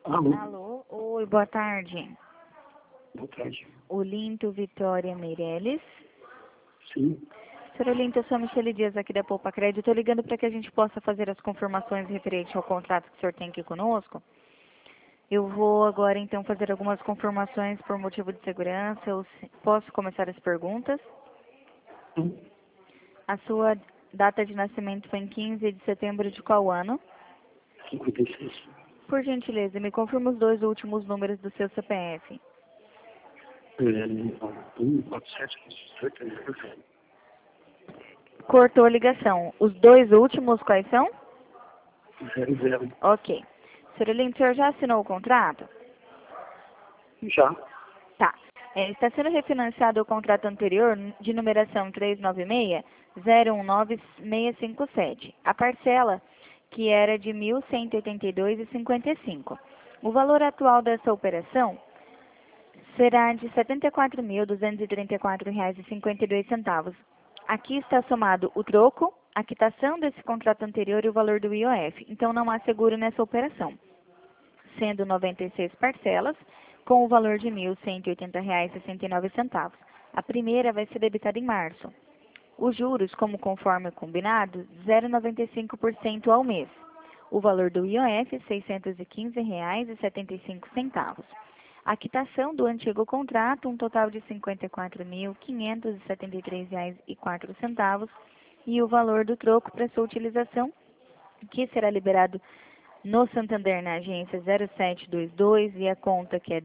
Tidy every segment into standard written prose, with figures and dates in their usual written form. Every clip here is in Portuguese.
Alô, Alô, oi, boa tarde. boa tarde. Olinto Vitória Meirelles. Sim, Senhor Olinto, eu sou a Michele Dias aqui da Poupa Crédito. Estou ligando para que a gente possa fazer as confirmações referentes ao contrato que o senhor tem aqui conosco. Eu vou agora então fazer algumas confirmações por motivo de segurança. Posso começar as perguntas? sim, A sua data de nascimento foi em 15 de setembro de qual ano? 56. Por gentileza, me confirma os dois últimos números do seu CPF. 147, Cortou a ligação. Os dois últimos quais são? 00. Ok. Senhor Olinto, o senhor já assinou o contrato? Já, Tá. Está sendo refinanciado o contrato anterior de numeração 396-019657. A parcela, que era de R$ 1.182,55. O valor atual dessa operação será de R$ 74.234,52. Aqui está somado o troco, a quitação desse contrato anterior e o valor do IOF. Então, não há seguro nessa operação, sendo 96 parcelas, com o valor de R$ 1.180,69. A primeira vai ser debitada em março. Os juros, como conforme combinado, 0,95% ao mês. O valor do IOF, R$ 615,75. A quitação do antigo contrato, um total de R$ 54.573,04. E o valor do troco para sua utilização, que será liberado no Santander, na agência 0722, e a conta que é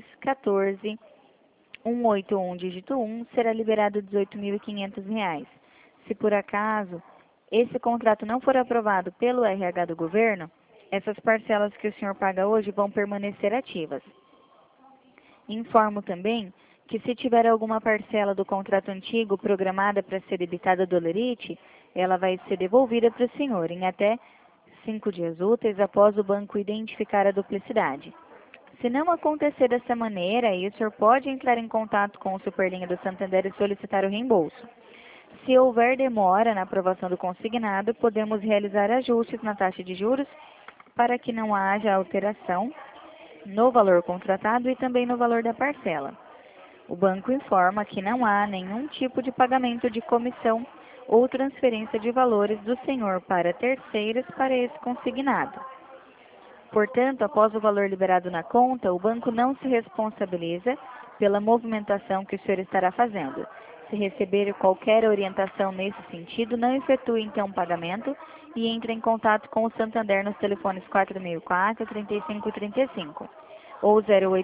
1014-181, dígito 1, será liberado R$ 18.500. Se por acaso esse contrato não for aprovado pelo RH do governo, essas parcelas que o senhor paga hoje vão permanecer ativas. Informo também que se tiver alguma parcela do contrato antigo programada para ser debitada do Lerite, ela vai ser devolvida para o senhor em até 5 dias úteis após o banco identificar a duplicidade. Se não acontecer dessa maneira, aí o senhor pode entrar em contato com o Superlinha do Santander e solicitar o reembolso. Se houver demora na aprovação do consignado, podemos realizar ajustes na taxa de juros para que não haja alteração no valor contratado e também no valor da parcela. O banco informa que não há nenhum tipo de pagamento de comissão ou transferência de valores do senhor para terceiros para esse consignado. Portanto, após o valor liberado na conta, o banco não se responsabiliza pela movimentação que o senhor estará fazendo. Se receber qualquer orientação nesse sentido, não efetue então o pagamento e entre em contato com o Santander nos telefones 4004-3535 ou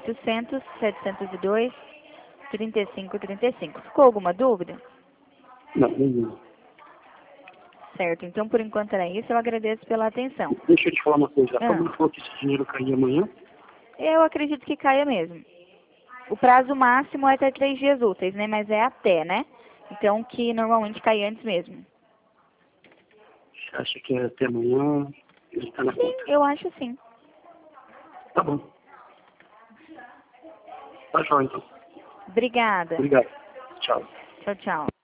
0800-702-3535. Ficou alguma dúvida? não, nenhuma. Certo, então por enquanto era isso, eu agradeço pela atenção. Deixa eu te falar uma coisa. A Pamela falou que esse dinheiro caía amanhã. Eu acredito que caia mesmo. O prazo máximo é até 3 dias úteis, né? Mas é até, né? Então, que normalmente cai antes mesmo. Você acha que é até amanhã? Ele está na Sim, conta. eu acho sim. Tá bom. Tá jóia, então. Obrigada. Obrigado. Tchau. Tchau, tchau.